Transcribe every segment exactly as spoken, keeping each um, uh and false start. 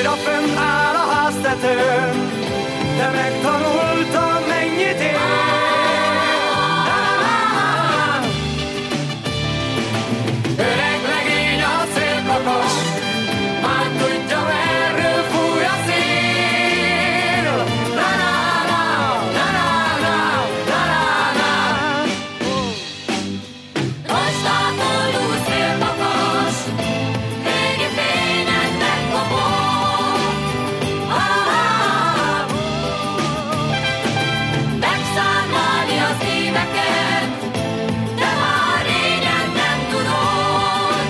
újra fönn áll a háztetőn, de megtanultam, mennyit ér. Öreg legény a szélkakas, már tudja, merről fúj a szél. La la la, la la la, la la la. Rostától új szélkakas, régi fényen megkapom. Megszámlálni az éveket, de már régyen nem tudod.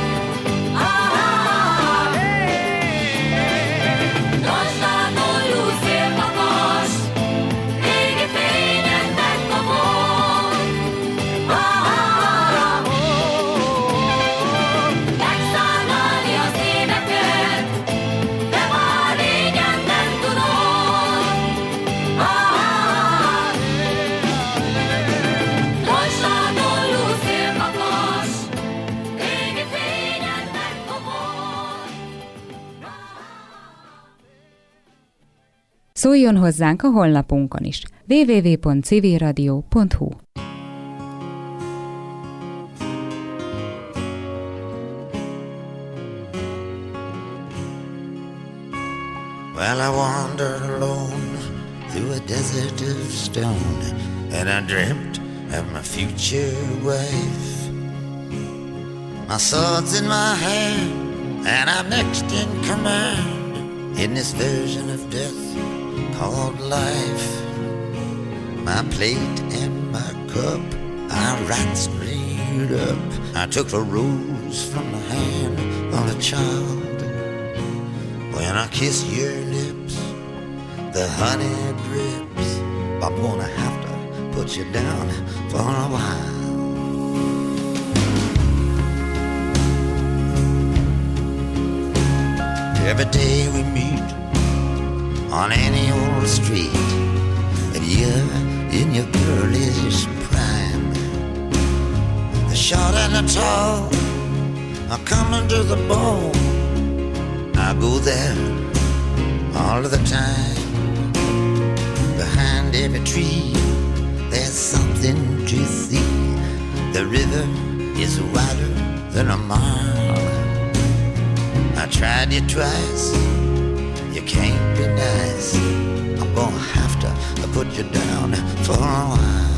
Rostától új szélkakas, régi fényen megkapom. Megszámlálni az éveket, de már régyen nem tudod. Rostától új szélkakas, régi fényen megkapom. Szóljon hozzánk a honlapunkon is. double-u double-u double-u pont civilradio pont hu. Well, I wandered alone through a desert of stone, and I dreamt of my future wife. My sword's in my hand, and I'm next in command in this version of death called life. My plate and my cup I right straight up. I took the rose from the hand of a child. When I kiss your lips, the honey drips. I'm gonna have to put you down for a while. Every day we meet on any old street, and you're in your girlish prime. The short and the tall are coming to the ball. I go there all of the time. Behind every tree there's something to see. The river is wider than a mile. I tried you twice, you can't be nice. I'm gonna have to put you down for a while.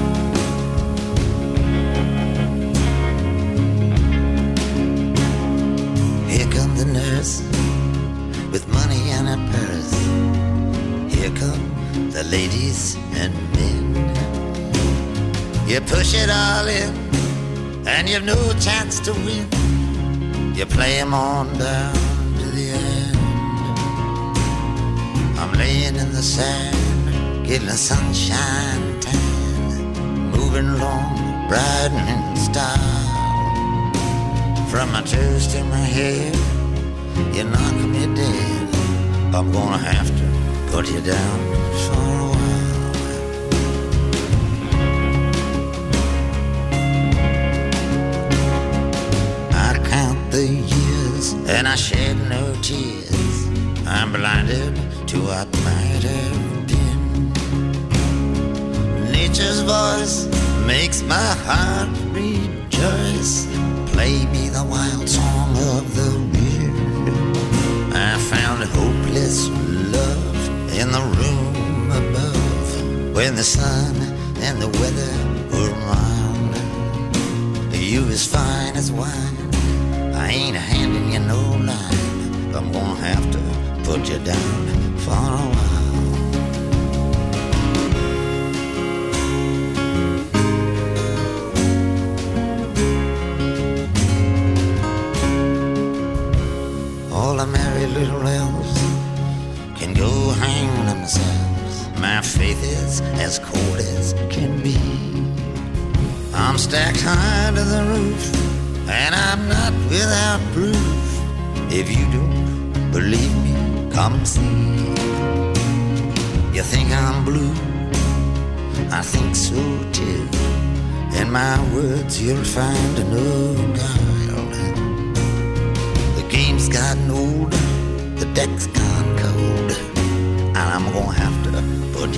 Here comes the nurse with money in her purse. Here come the ladies and men. You push it all in, and you've no chance to win. You play 'em on down to the end. I'm laying in the sand, getting the sunshine tan, moving along, bright and in style. From my toes to my head, you knock me dead. I'm gonna have to put you down for a while. I count the years and I shed no tears. I'm blinded to what might have been. Nature's voice makes my heart rejoice. Play me the wild song of the wind. I found hopeless love in the room above, when the sun and the weather were mild. You as fine as wine, I ain't handing you no line. I'm gonna have to put you down for a while. All the merry little elves can go hang themselves. My faith is as cold as can be. I'm stacked high to the roof, and I'm not without proof. If you don't believe me, come see. You think I'm blue? I think so too. In my words you'll find no guile. The game's gotten older, the deck's got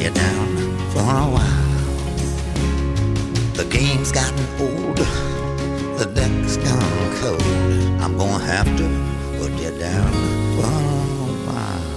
you down for a while. The game's gotten old, the deck's gone cold. I'm gonna have to put you down for a while.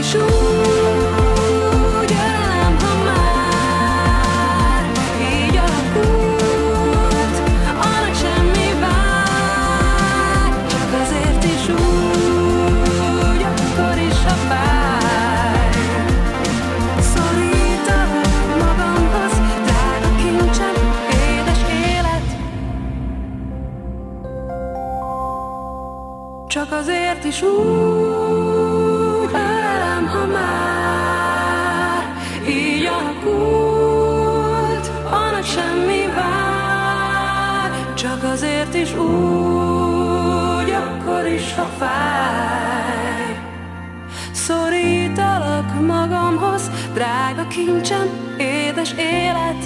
is úgy ölelem, ha már így alakult, a nagy semmi vár, csak azért is úgy, akkor is a fáj. Szorítalak magamhoz, drága kincsem, édes élet, csak azért is úgy ölelem, ha már így alakult, a nagy semmi vár, csak azért is úgy, akkor is, ha fáj. Szorítalak magamhoz, drága kincsem, édes élet,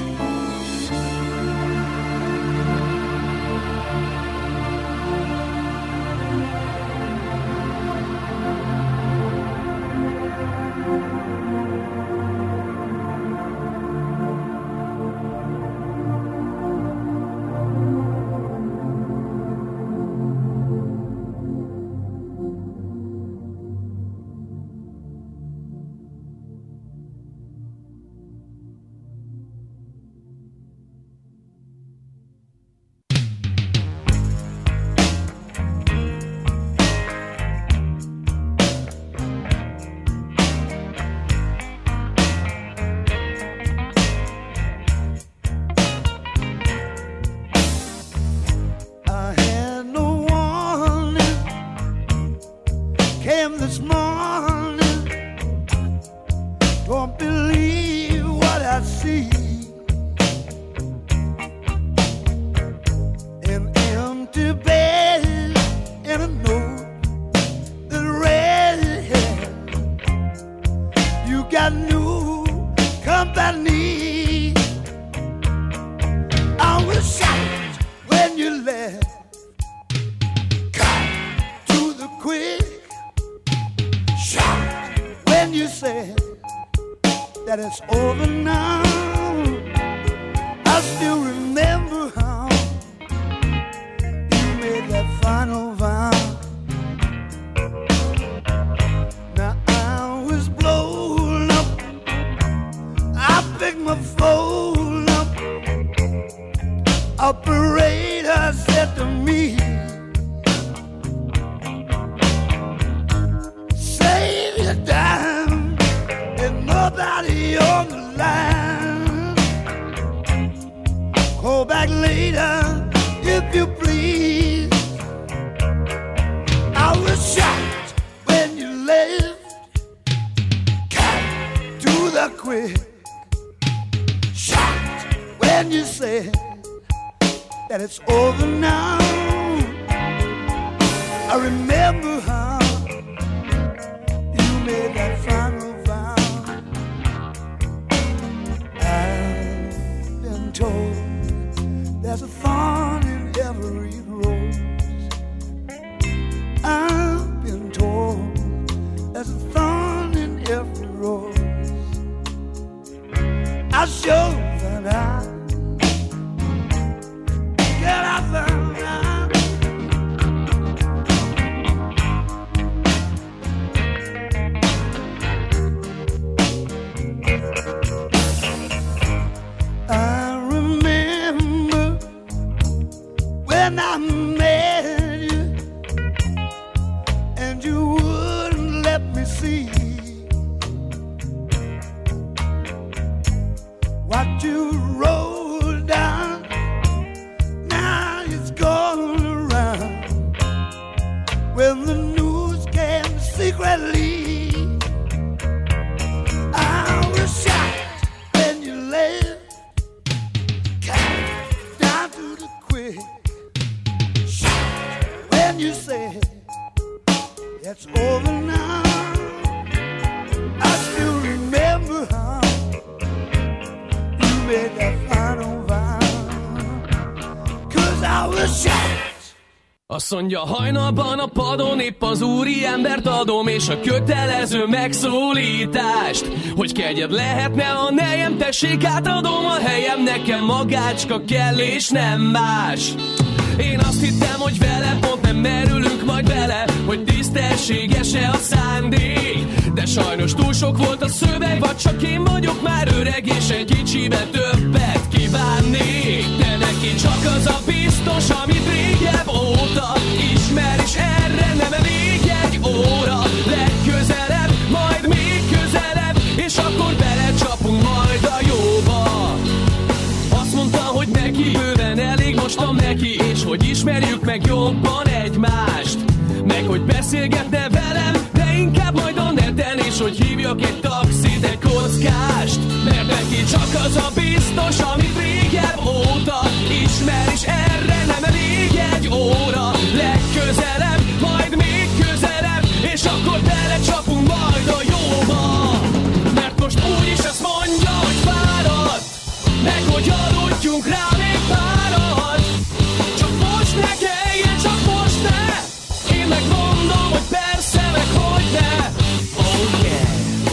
Azt mondja, hajnalban a padon épp az úri embert adom, és a kötelező megszólítást, hogy kegyed lehetne, ha nejem, tessék, átadom a helyem, nekem magácska kell, és nem más. Én azt hittem, hogy vele pont nem merülünk majd bele, hogy tisztességes-e a szándék, de Sajnos túl sok volt a szöveg, vagy csak én vagyok már öreg, és egy kicsibe többet kívánnék. De neki csak az a biztos, amit régebb óta ismer, és erre nem elég egy óra. Legközelebb, majd még közelebb, és akkor belecsapunk majd a jóba. Azt mondta, hogy neki bőven elég, mostam neki, és hogy ismerjük meg jobban egymást. Meg hogy beszélgetne velem, de inkább majd a neten, és hogy hívjak egy taxit, egy kockást. Mert neki csak az a biztos, amit régebb óta ismer, és erre nem elég egy óra. Legközelebb, majd még közelebb, és akkor belecsapunk majd a jóba. Mert most úgyis azt mondja, hogy fáradt, meg hogy aludjunk rá még párat. Csak most ne kelljen, csak most ne. Én megmondom, hogy persze, meg hogy ne. Oh yeah.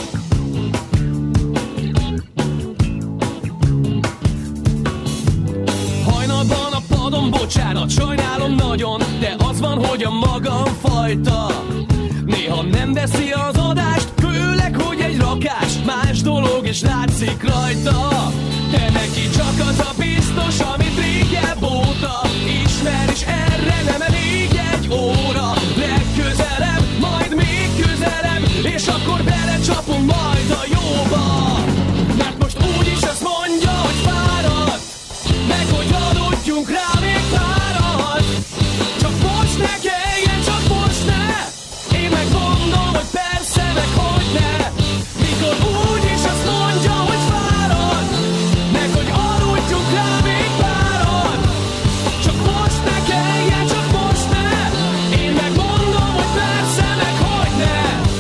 Hajnalban a padon, bocsánat, sajnálom nagyon, de az van, hogy a magam fajta néha nem veszi az adást, főleg, hogy egy rakás más dolog, és látszik rajta. De neki csak az a biztos, amit régebb óta ismer, és erre nem elég egy óra. Legközelebb, majd még közelebb, és akkor belecsapunk majd a jóba. Mert most úgyis azt mondja, hogy fáradt, meg hogy aludjunk rá még párat. Csak most ne kelljen, csak most ne. Én megmondom, hogy persze, meg hogy ne. Mikor úgyis azt mondja, hogy fáradt, meg hogy aludjunk rá még párat. Csak most ne kelljen, csak most ne. Én megmondom, hogy persze, meg hogy ne.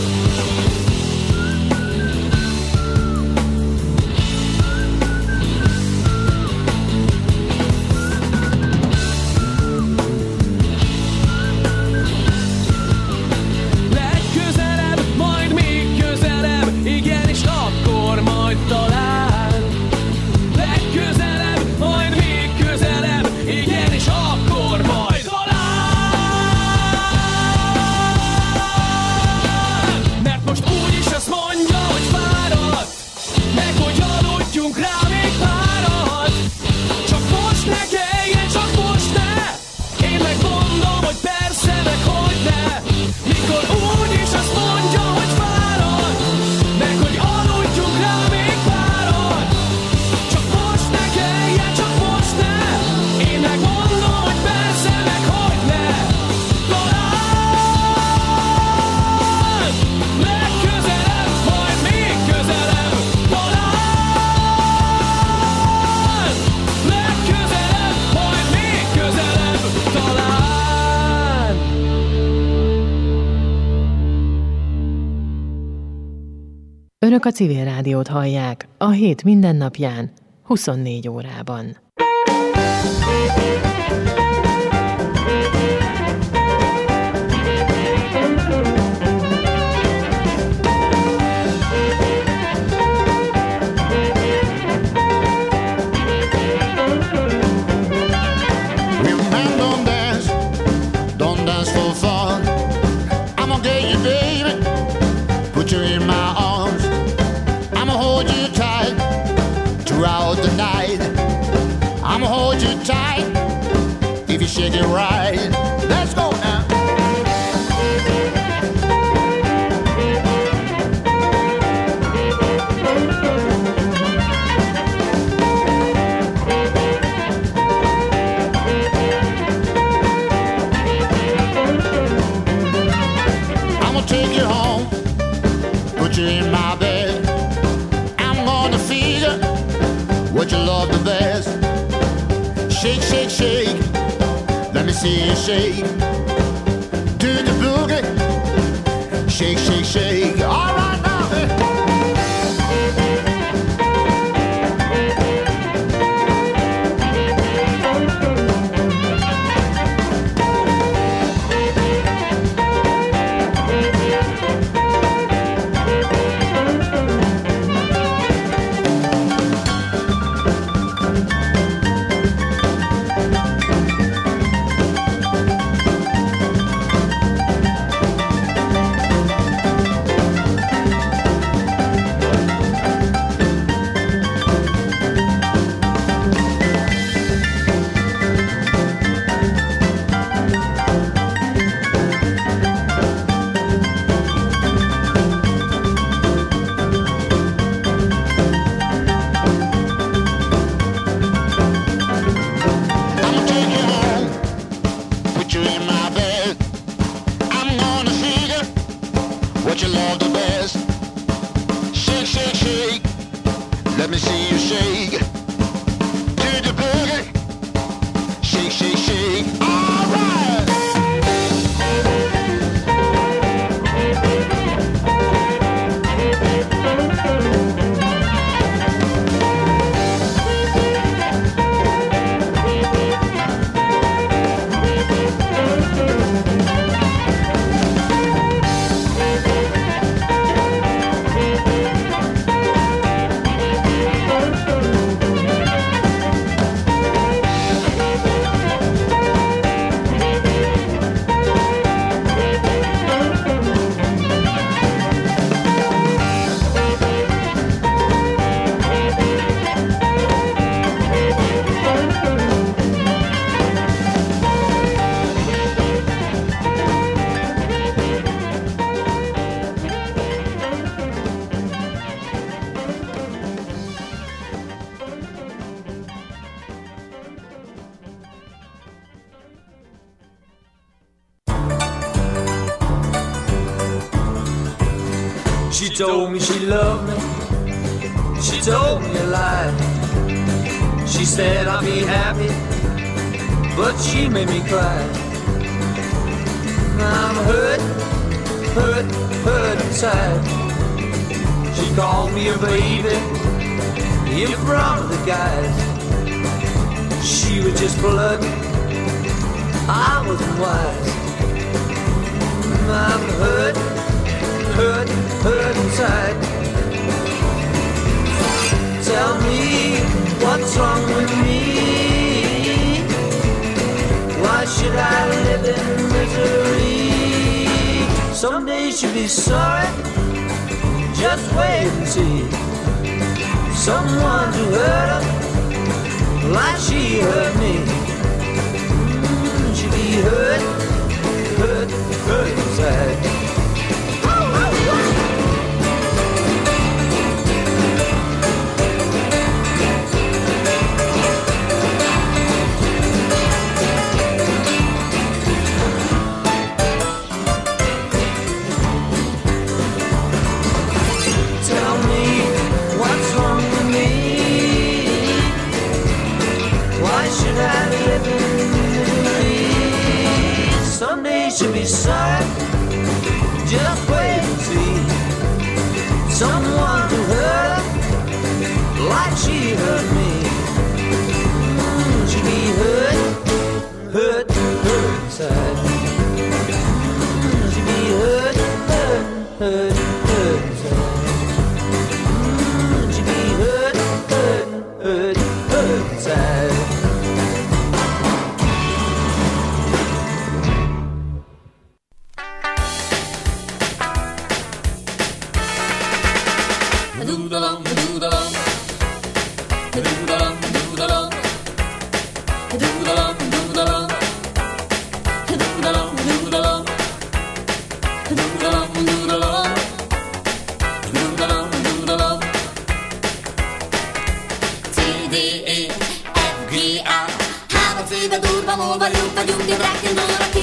Legközelebb, majd még közelebb, igenis akkor majd talán. Legközelebb, majd még közelebb, igenis akkor majd talán. Mert most úgyis azt mondja, hogy fáradt, meg hogy aludjunk rá még párat. Csak most ne kelljen, csak most ne. Én megmondom, hogy persze, meg hogy ne. Mikor úgyis azt mondja, hogy fáradt, meg hogy aludjunk rá még párat. Csak most ne kelljen, csak most ne. Én megmondom, hogy persze, meg hogy ne. Talán legközelebb, majd még közelebb. Talán legközelebb, majd még közelebb. Talán. Önök a Civil Rádiót hallják a hét mindennapján, huszonnégy órában. Real man don't dance, don't dance for fun. I'ma get you, baby, put you in my arms. I'ma hold you tight throughout the night. I'ma hold you tight if you shake it right. Let's go now. I'ma take you home, put you in my bed. I'm gonna figure what you love the best. Shake, shake, shake, let me see you shake. Do the boogie, shake, shake, shake. All right now. She told me she loved me. She told me a lie. She said I'd be happy, but she made me cry. I'm hurt, hurt, hurt inside. She called me a baby in front of the guys. She was just blood, I wasn't wise. I'm hurt, hurt, hurt inside. Tell me what's wrong with me. Why should I live in misery? Someday she'll be sorry. Just wait and see. Someone to hurt her like she hurt me. Mm, she'll be hurt, hurt, hurt inside. Someday she'll be sorry. Just wait and see. Someone to hurt her like she hurt me. Mm, she'll be hurt, hurt, hurt inside. Mm, she'll be hurt, hurt, hurt, hurt inside. Mm, she'll be hurt, hurt, hurt, hurt inside.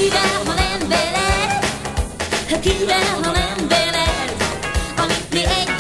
Kivel, ha nem veled, amit mi egy